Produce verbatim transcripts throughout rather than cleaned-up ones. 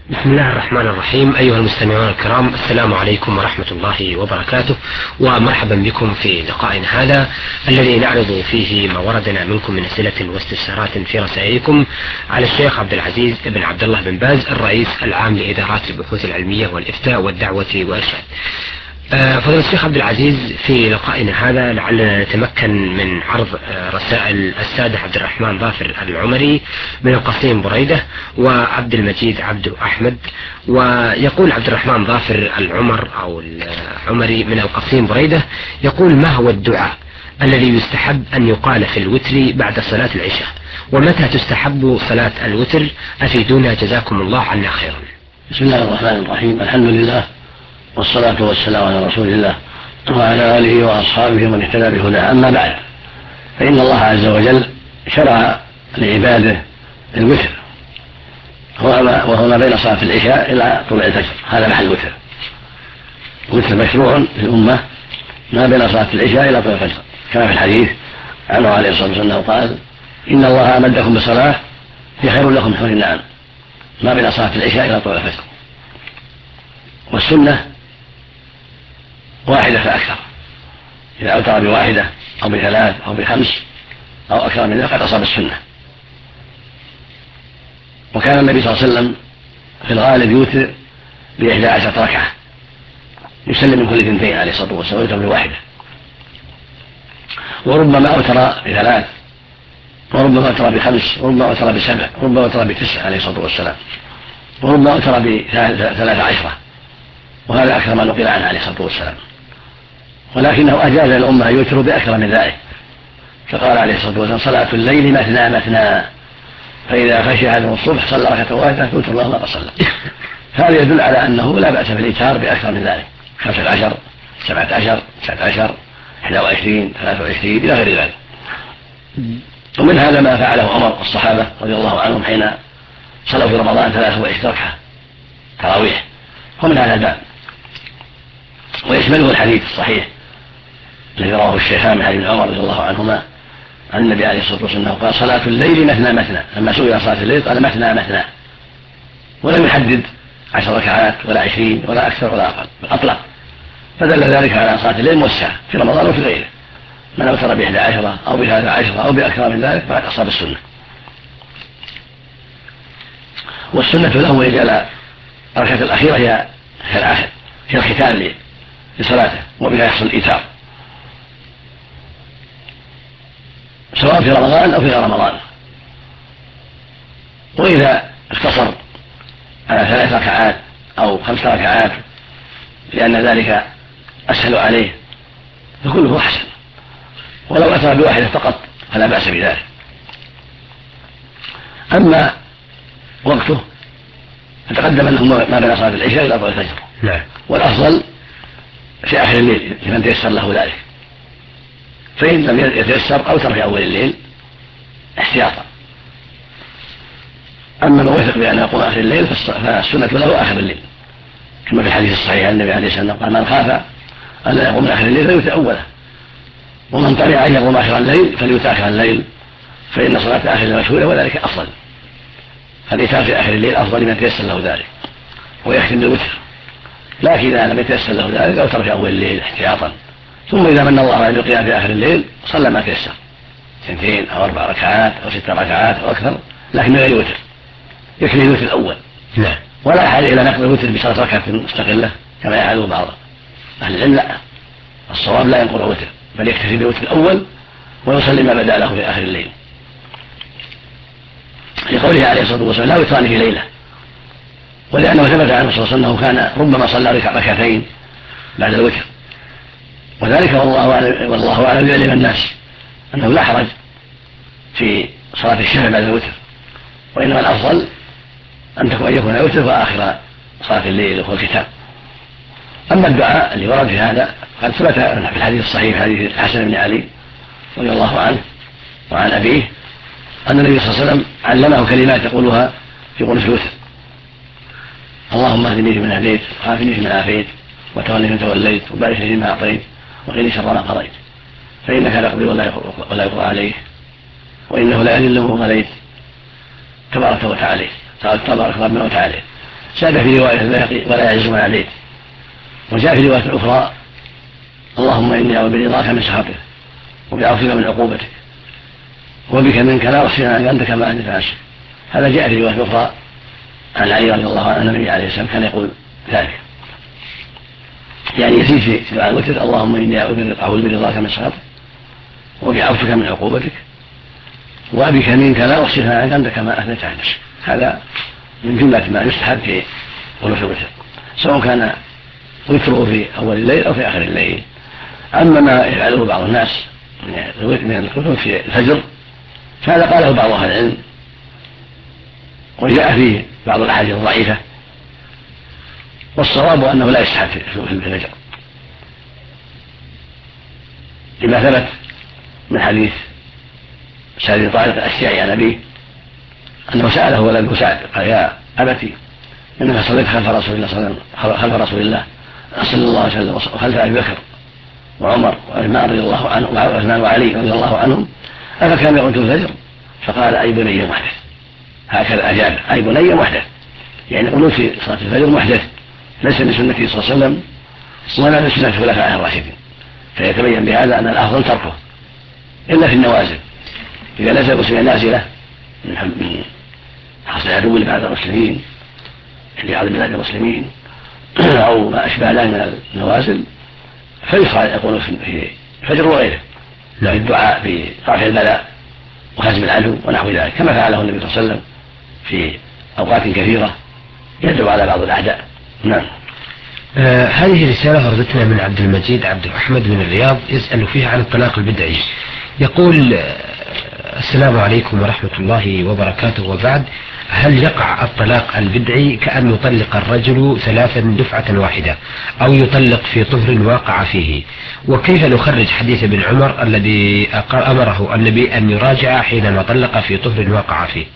بسم الله الرحمن الرحيم. أيها المستمعون الكرام، السلام عليكم ورحمة الله وبركاته، ومرحبا بكم في لقائنا هذا الذي نعرض فيه ما وردنا منكم من أسئلة واستفسارات في رسائلكم على الشيخ عبد العزيز بن عبد الله بن باز، الرئيس العام لإدارات البحوث العلمية والإفتاء والدعوة والإرشاد. فضيلة الشيخ عبد العزيز، في لقائنا هذا لعلنا نتمكن من عرض رسائل السادة عبد الرحمن ظافر العمري من القصيم بريدة وعبد المجيد عبد أحمد. ويقول عبد الرحمن ظافر العمر أو العمري من القصيم بريدة، يقول: ما هو الدعاء الذي يستحب أن يقال في الوتر بعد صلاة العشاء؟ ومتى تستحب صلاة الوتر؟ أفيدونا جزاكم الله عنا خيرا. بسم الله الرحمن الرحيم. الحمد لله والصلاة والسلام على رسول الله وعلى آله وأصحابه ومن اهتدى بهداه. أما بعد، فإن الله عز وجل شرع لعباده الوتر، وهو ما بين صلاة العشاء إلى طلوع الفجر، هذا محل الوتر. الوتر مشروع في الأمة ما بين صلاة العشاء إلى طلوع الفجر، كما في الحديث عنه عليه الصلاة والسلام قال: إن الله أمدكم بصلاة هي خير لكم من حمر النعم، ما بين صلاة العشاء إلى طلوع الفجر. والسنة واحدة فأكثر، إذا أوتر بواحدة أو بثلاث أو بخمس أو أكثر من ذلك قد أصاب السنة. وكان النبي صلى الله عليه وسلم في الغالب يوتر بإحدى عشرة ركعة، يسلم من كل اثنتين عليه الصلاة والسلام، ويوتر بواحدة، وربما أوتر بثلاث، وربما أوتر بخمس، وربما أوتر بسبع، وربما أوتر بتسع عليه الصلاة والسلام، وربما أوتر بثلاث عشرة، وهذا أكثر ما نقل عنه عليه الصلاة والسلام. ولكنه أجاز الأمة أن يوتروا بأكثر من ذلك، فقال عليه الصلاة والسلام: صلاة الليل مثنى مثنى، فإذا خشي أحدهم الصبح صلى ركعة واحدة يوتر الله ما قد صلى. هذا يدل على أنه لا بأس بالإيتار بأكثر من ذلك، خمسة عشر، سبعة عشر، تسعة عشر، إحدى وعشرين، ثلاثة وعشرين، إلى غير ذلك. ومن هذا ما فعله عمر الصحابة رضي الله عنهم حين صلوا في رمضان ثلاثة وعشرين ركعة تراويح، ومن هذا الباب. ويشمله الحديث الصحيح الذي رواه الشيخان من حديث عمر رضي الله عنهما عن النبي عليه الصلاة والسلام قال: صلاة الليل مثنى مثنى. لما سئل عن صلاة الليل قال: مثنى مثنى، ولم يحدد عشر ركعات ولا عشرين ولا أكثر ولا أقل، بل أطلق، فدل ذلك على صلاة الليل موسعة في رمضان وفي غيره. من أوتر بإحدى عشرة أو بثلاثة عشرة أو بأكثر من ذلك فقد أصاب السنة. والسنة له يجعل الركعة الأخيرة هي هي الآخر، هي الختام لصلاته، وبها يحصل الإيتار، سواء في رمضان أو في غير رمضان. وإذا اقتصر على ثلاث ركعات أو خمس ركعات لأن ذلك أسهل عليه فكله أحسن، ولو أتى بواحدة فقط فلا بأس بذلك. أما وقته فتقدم أنه ما بين صلاة العشاء إلى طلوع الفجر، والأفضل في آخر الليل لمن تيسر له ذلك، فإن لم يتيسر أوتر في أول الليل احتياطا. أما من وثق بأن يقوم آخر الليل فالسنة له آخر الليل، كما في الحديث الصحيح عن النبي عليه الصلاة والسلام قال: من خاف أن لا يقوم آخر الليل فليوتر أوله، ومن طمع أن يقوم آخر الليل فليوتر آخر الليل، فإن صلاة آخر الليل مشهورة وذلك أفضل. فالإيتار في آخر الليل أفضل لمن تيسر له ذلك، ويختم بالوتر. لكن إذا لم يتيسر له ذلك أوتر في أول الليل احتياطا، ثم إذا من الله على القيام في آخر الليل صلى ما تيسر، اثنتين أو أربع ركعات أو ست ركعات أو أكثر، لكن من غير وتر، يكفي الوتر الأول. نعم. ولا حاجة إلى نقل الوتر بصلاة ركعة مستقلة كما يفعله بعض أهل العلم، لا، الصواب لا ينقل الوتر، بل يكتفي بالوتر الأول ويصلي ما بدا له في آخر الليل، لقوله عليه الصلاة والسلام: لا وتران في ليلة. ولأنه ثبت عنه صلى الله عليه وسلم أنه كان ربما صلى ركعتين بعد الوتر، وذلك والله أعلم يعلم الناس أنه لا حرج في صلاة الشفع بعد الوتر، وإنما الأفضل أن يكون الوتر وآخر صلاة الليل وهو الختام. أما الدعاء اللي ورد في هذا قد ثبت في الحديث الصحيح حديث الحسن بن علي رضي الله عنه وعن أبيه أن النبي صلى الله عليه وسلم علمه كلمات يقولها في قنوت الوتر: اللهم اهدني فيمن هديت، وعافني فيمن عافيت، وتولني فيمن توليت، وبارك لي فيما أعطيت، وقني شر ما قضيت، فإنك لا تقضي ولا يقضى عليك، وإنه لا يذل من واليت، تبارك وتعالى تبارك ربنا وتعالى. زاد في رواية البيهقي ولا يعز من عليك. وجاء في رواية أخرى اللهم إني أعوذ برضاك من سخطك وبعفوك من عقوبتك وبك منك لا أحصي عنك أنت كما أنت نفسك. هذا جاء في رواية أخرى عن علي رضي الله عنه النبي عليه السلام كان يقول ذلك، يعني يزيد في دعاء الوتر اللهم إني أعوذ برضاك من سخطك وبعفوك من عقوبتك وبك منك لا أحصي عنك أنت كما أثنيت على نفسك. هذا من جملة ما يستحب في قنوت الوتر سواء كان وتره في أول الليل أو في آخر الليل. أما ما يفعله بعض الناس من القنوت في الفجر فهذا قاله بعض أهل العلم وجاء فيه بعض الأحاديث الضعيفة، والصواب أنه لا يستحب في الفجر لما ثبت من حديث سعد بن طارق الأشجعي عن أبيه أنه سأله ولده سعد قال يا أبتي إنك صليت خلف رسول الله صلى الله عليه وسلم خلف رسول الله صلى الله عليه وسلم وخلف أبي بكر وعمر وعثمان رضي الله عنه وعثمان وعلي رضي الله عنهم أفكان يقنت الفجر؟ فقال أي بني محدث. هكذا أجاب أي بني محدث، يعني قنوت في صلاة الفجر محدث ليس من سنته صلى الله عليه وسلم ولا من سنة الخلفاء الراشدين، فيتبين بهذا أن الأفضل تركه إلا في النوازل إذا نزل المسلمين نازلة من حصل عدو لبعض المسلمين لبعض بلاد المسلمين أو ما أشبه ذلك من النوازل فيصح يقول في الفجر وغيره الدعاء في رفع البلاء وهزم العدو ونحو ذلك كما فعله النبي صلى الله عليه وسلم في أوقات كثيرة يدعو على بعض الأعداء. نعم. آه هذه رسالة وردتنا من عبد المجيد عبد الرحمن من الرياض يسأل فيها عن الطلاق البدعي. يقول آه السلام عليكم ورحمة الله وبركاته وبعد، هل يقع الطلاق البدعي كأن يطلق الرجل ثلاثا دفعة واحدة أو يطلق في طهر واقع فيه؟ وكيف نخرج حديث ابن عمر الذي أمره النبي أن يراجع حينما طلق في طهر واقع فيه؟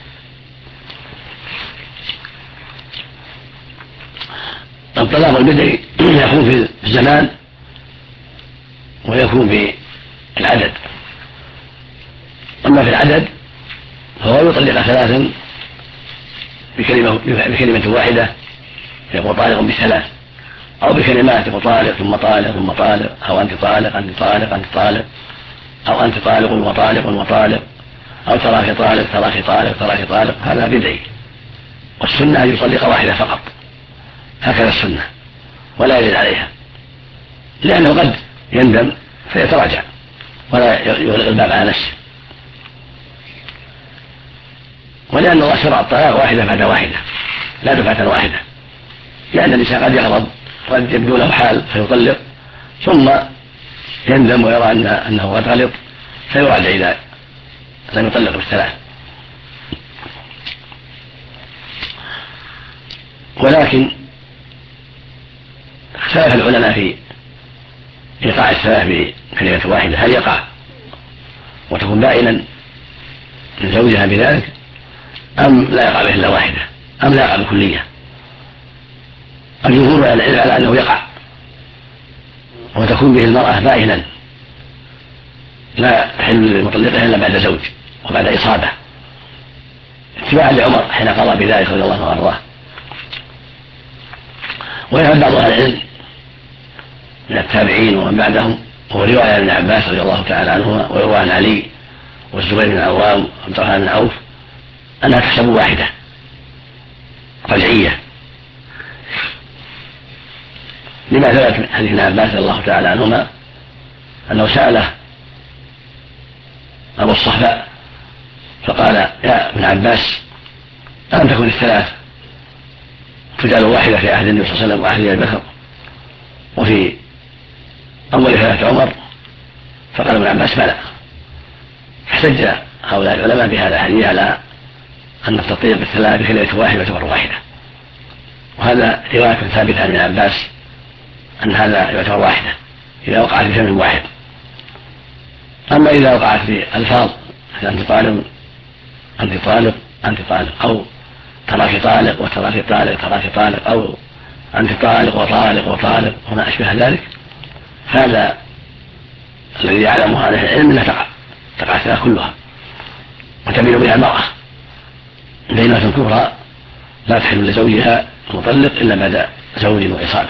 الطلاق البدعي يكون في الزمان ويكون في العدد. أما في العدد فهو يطلق ثلاثا بكلمة, بكلمة واحدة يقول طالق بثلاث، أو بكلمات يقول طالق ثم طالق ثم طالق، أو أنت طالق أنت طالق أنت طالق، أو أنت طالق وطالق وطالق، أو تراك طالق تراك طالق تراك طالق. هذا بدعي، والسنة أن يطلق واحدة فقط، هكذا السنة ولا يزيد عليها، لأنه قد يندم فيتراجع ولا يغلق الباب على نفسه، ولأن الله شرع الطلاق واحدة بعد واحدة لا دفعة واحدة، لأن الإنسان قد يغضب وقد يبدو له حال فيطلق ثم يندم ويرى أن أنه قد غلط فيراجع إذا لم يطلق بالثلاث. ولكن اختلف العلماء في إيقاع الثلاث بكلمة واحدة، هل يقع وتكون بائنا من زوجها بذلك أم لا يقع به إلا واحدة أم لا يقع بكلية؟ الجمهور العلم على أنه يقع وتكون به المرأة بائنا لا تحل لمطلقها إلا بعد زوج وبعد إصابة، اتباعا لعمر حين قضى بذلك رضي الله عنه وأرضاه. ويذهب بعض أهل العلم من التابعين ومن بعدهم وهو رواية عن ابن عباس رضي الله تعالى عنهما ويروى عن علي والزبير بن العوام وعبد الرحمن بن عوف أنها تحسب واحدة رجعية، لما ثبت من حديث ابن عباس رضي الله تعالى عنهما أنه سأله أبو الصهباء فقال يا ابن عباس ألم تكن الثلاث تجعل واحدة في عهد النبي صلى الله عليه وسلم وعهد أبي بكر وفي أول ثلاث عمر؟ فقال ابن عباس بلى. احتج هؤلاء العلماء بهذا الحديث على أن التطبيق بالثلاث بكلمة واحدة تعتبر واحدة، وهذا رواية ثابتة عن ابن عباس أن هذا يعتبر واحدة إذا وقعت في فم واحد. أما إذا وقعت في ألفاظ أنت طالق أنت طالق أنت طالق، أو تراك طالق وتراك طالق تراك طالق، أو أنت طالق وطالق وطالق وما أشبه ذلك، هذا الذي يعلمه أهل العلم أنها تقع تقع الثلاث كلها وتميل بها المرأة بينة كبرى لا تحل لزوجها المطلق إلا بعد زوج وإصابة.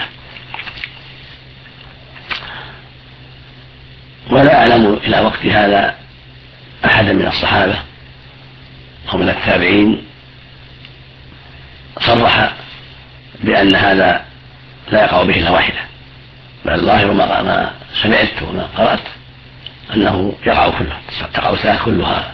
ولا أعلم إلى وقت هذا أحدا من الصحابة أو من التابعين صرح بأن هذا لا يقع به إلا واحدة، بل الظاهر ما سمعت وما قرأت أنه يقع كله، تقع الثلاث كلها.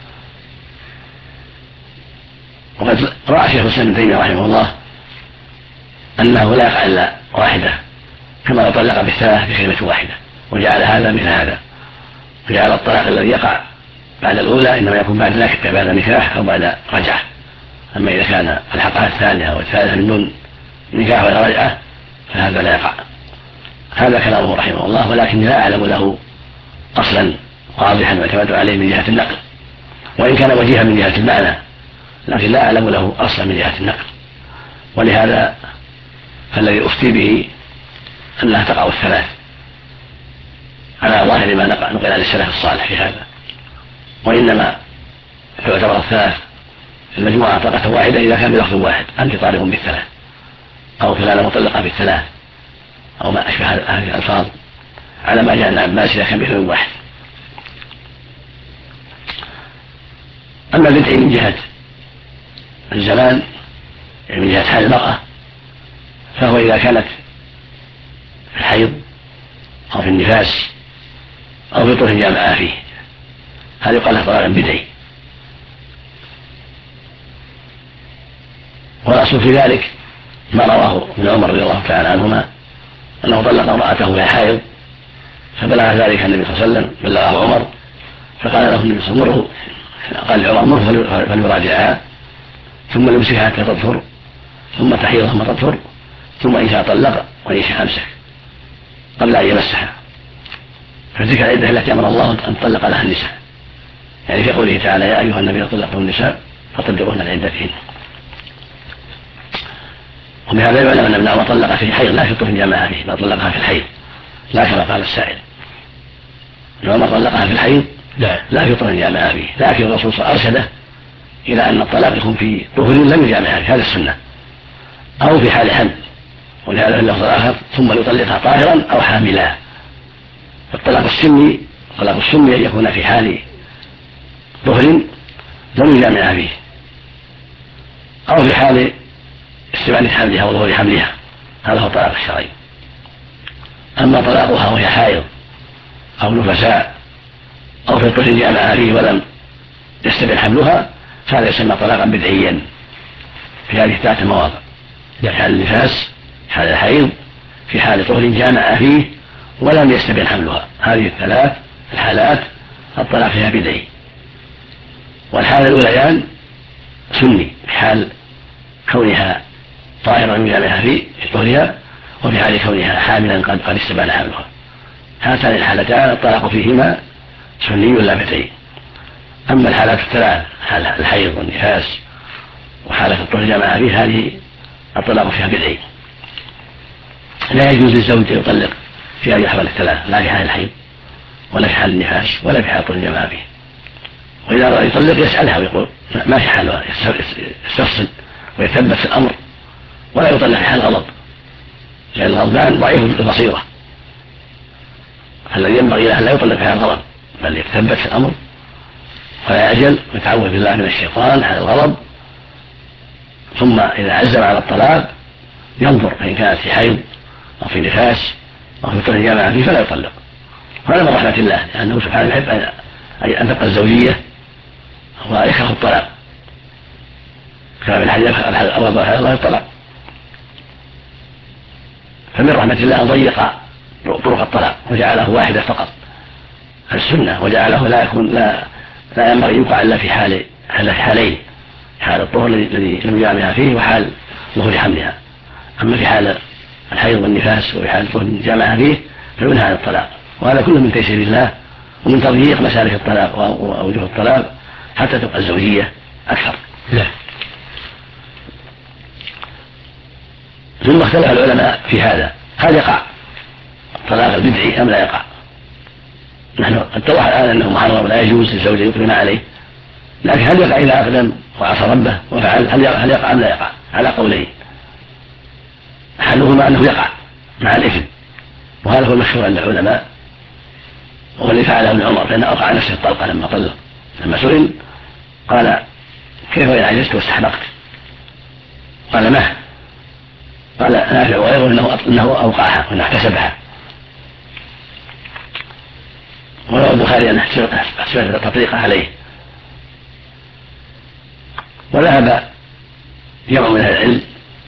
وقد رأى شيخ الإسلام ابن تيمية رحمه الله أنه لا يقع إلا واحدة، كما طلق بالثلاث بكلمة واحدة، وجعل هذا مثل هذا، وجعل الطلاق الذي يقع بعد الأولى إنما يكون بعد ذلك بعد نكاح أو بعد رجعة. أما إذا كان الحلقة الثانية أو الثالثة من دون نكاح ولا رجعة فهذا لا يقع. هذا كلامه رحمه الله، ولكن لا أعلم له أصلا واضحا واعتمد عليه من جهة النقل، وإن كان وجيها من جهة المعنى، لكن لا أعلم له أصلا من جهة النقل. ولهذا فالذي أفتي به أنها تقع الثلاث على ظاهر ما نقل عن السلف الصالح في هذا، وإنما يعتبر الثلاث المجموعة طلقة واحدة إذا كان بلفظ واحد، أنت طالق بالثلاث أو فلانة مطلقة بالثلاث أو ما أشبه هذه الألفاظ، على ما جاء عن عباس إذا كان بلفظ واحد. أما البدع من جهة الزمان يعني من جهة حال المرأة، فهو إذا كانت في الحيض أو في النفاس أو في طهر جامعة فيه، هذا يقال له طلاق بدعي. والأصل في ذلك ما رواه ابن عمر رضي الله تعالى عنهما أنه طلق امرأته وهي حائض، فبلغ ذلك النبي صلى الله عليه وسلم، بلغه عمر، فقال له النبي صلى الله عليه وسلم قال لعمر مره فليراجعها ثم يمسكها حتى تطهر ثم تحيض ثم تطهر ثم إن شاء طلق وإن شاء أمسك قبل أن يمسها. فتلك العدة التي أمر الله أن تطلق لها النساء، يعني في قوله تعالى يا أيها النبي طلقتم النساء فطلقوهن لعدتهن. وبهذا يعلم أن ابن عمر طلق في حيض لا في طهر جامعة فيه، بل طلقها في الحيض لا كما قال السائل. ابن عمر طلقها في الحيض لا, لا في طهر جامعة فيه، لكن الرسول صلى الله عليه وسلم أرشده إلى أن الطلاق يكون في طهر لم يجامعها في هذا السنة أو في حال حمل، ولهذا اللفظ الآخر ثم يطلقها طاهرا أو حاملا. فالطلاق السني طلاق السني أن يكون في حال طهر لم يجامعها فيه أو في حال استبعاد حملها وظهور حملها، هذا هو الطلاق الشرعي. أما طلاقها وهي حائض أو نفساء أو في طهر جامعها فيه ولم يستبعد حملها فهذا يسمى طلاقا بدعيا في هذه الثلاث مواضع، في حال النفاس، في حال الحيض، في حال طهر جامع فيه ولم يستبعد حملها. هذه الثلاث الحالات الطلاق فيها بدعي. والحالة الأوليان سني في حال كونها طاهرا من جامعها فيه في طهرها، وفي حال كونها حاملا قد قد استبعد حملها. هاتان الحالتان الطلاق فيهما سني لا بدعي. أما الحالات الثلاث حال الحيض والنفاس وحالة الطهر جامعها فيه هذه الطلاق فيها بدعي. لا يجوز للزوج أن يطلق في أي أحوال الثلاث، لا في حال الحيض ولا في حال النفاس ولا في حال الطهر جامعها فيه. وإذا أراد يطلق يسألها ويقول ما في حالها، يستفصل ويثبت في الأمر، ولا يطلق في حال الغضب، لأن الغضبان ضعيف البصيرة، الذي ينبغي له أن لا يطلق في حال الغضب بل يتثبت في الأمر ولا يعجل ويتعوذ بالله من الشيطان حال الغضب، ثم إذا عزم على الطلاق ينظر فإن كانت في حيض أو في نفاس أو في طهر جامعة فيه فلا يطلق. وهذا من رحمة الله، لأنه سبحانه يحب أن تبقى الزوجية ويكره الطلاق، كما في الحديث الأول الله الطلاق. فمن رحمة الله أن ضيق طرق الطلاق وجعله واحدة فقط السنة، وجعله لا يكون لا لا ينبغي يوقع إلا في حال في حالين، حال الطهر الذي لم يجامعها فيه وحال ظهور حملها. أما في حال الحيض والنفاس وفي حال الطهر جامعها فيه فينهى عن الطلاق. وهذا كله من تيسير الله ومن تضييق مسالك الطلاق وأوجه الطلاق حتى تبقى الزوجية أكثر. لا. ثم اختلف العلماء في هذا، هل يقع الطلاق البدعي أم لا يقع؟ نحن اتضح الآن أنه محرم ولا يجوز للزوج يقدم عليه، لكن هل يقع إذا أقدم وعصى ربه وفعل؟ هل يقع أم لا يقع؟ على قولين، أحدهما أنه يقع مع الإثم، وهذا هو المشهور عند العلماء، وهو اللي فعله ابن عمر، فإنه أوقع نفسه الطلقة لما طلق. لما سئل قال: كيف إن عجزت واستحبقت؟ قال: ما قال نافع وغيره إنه, إنه أوقعها وإنه احتسبها. وروى البخاري أن احتسبت التطليقة عليه. وذهب جمع من أهل العلم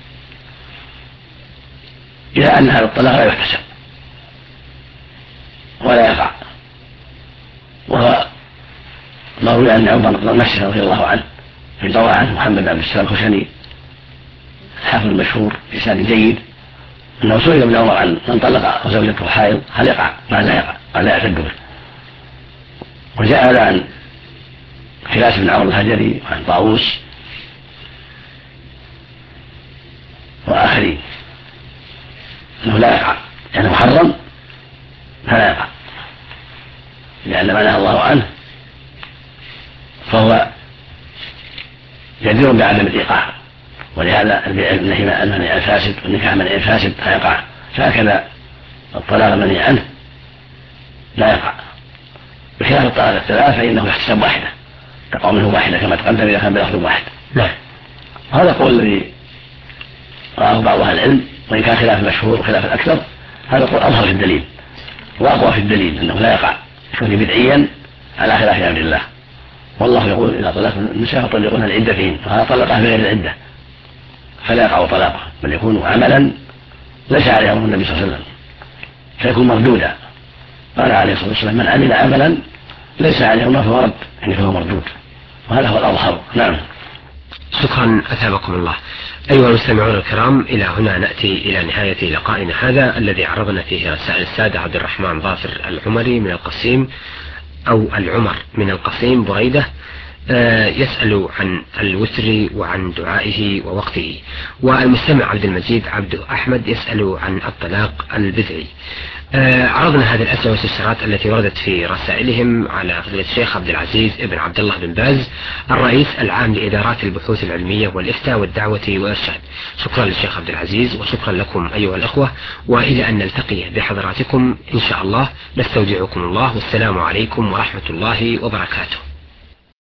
إلى أن هذا الطلاق لا يحتسب ولا يقع، وهو ما روي عن عمر نفسه رضي الله عنه في روى عنه محمد بن عبد السلام الخشني الحافظ المشهور بلسان جيد أنه سئل ابن عمر عن من طلق وزوجته حائض هل يقع؟ قال: لا يقع، قال: لا يعتد به. وجاء هذا عن خلاس بن عمرو الهجري وعن طاووس وآخرين أنه لا يقع، يعني محرم فلا يقع، لأن ما نهى الله عنه فهو جدير بعدم الإيقاع، ولهذا النهي المنع الفاسد والنكاح منع الفاسد فيقع، فهكذا الطلاق المنهي عنه لا يقع، بخلاف الطلاق الثلاث فإنه يحتسب واحدة، تقع منه واحدة كما تقدم إذا كان بلفظ واحد. نعم. هذا قول الذي رآه بعض أهل العلم، وإن كان خلاف المشهور وخلاف الأكثر، هذا قول أظهر في الدليل وأقوى في الدليل أنه لا يقع، يكون بدعيا على خلاف أمر الله. والله يقول: إذا طلقتم النساء فطلقوهن لعدتهن، فهذا طلقها بغير العدة فلا يقع طلاقه، بل يكون عملا ليس عليه أمر النبي صلى الله عليه وسلم فيكون مردودا. قال عليه الصلاة والسلام: من عمل عملا ليس عليه أمر فهو رد، يعني فهو مردود، وهذا هو الأظهر. نعم. شكرا أثابكم الله. أيها المستمعون الكرام، إلى هنا نأتي إلى نهاية لقائنا هذا الذي عرضنا فيه رسائل السادة عبد الرحمن ظافر العمري من القصيم أو العمر من القصيم بريدة، يسأل عن الوتر وعن دعائه ووقته، والمستمع عبد المجيد عبد أحمد يسأل عن الطلاق البدعي. عرضنا هذه الأسئلة والاستفسارات التي وردت في رسائلهم على فضيلة الشيخ عبد العزيز ابن عبد الله بن باز الرئيس العام لإدارات البحوث العلمية والإفتاء والدعوة والإرشاد. شكرا للشيخ عبد العزيز وشكرا لكم أيها الأخوة، وإلى أن نلتقي بحضراتكم إن شاء الله نستودعكم الله، والسلام عليكم ورحمة الله وبركاته.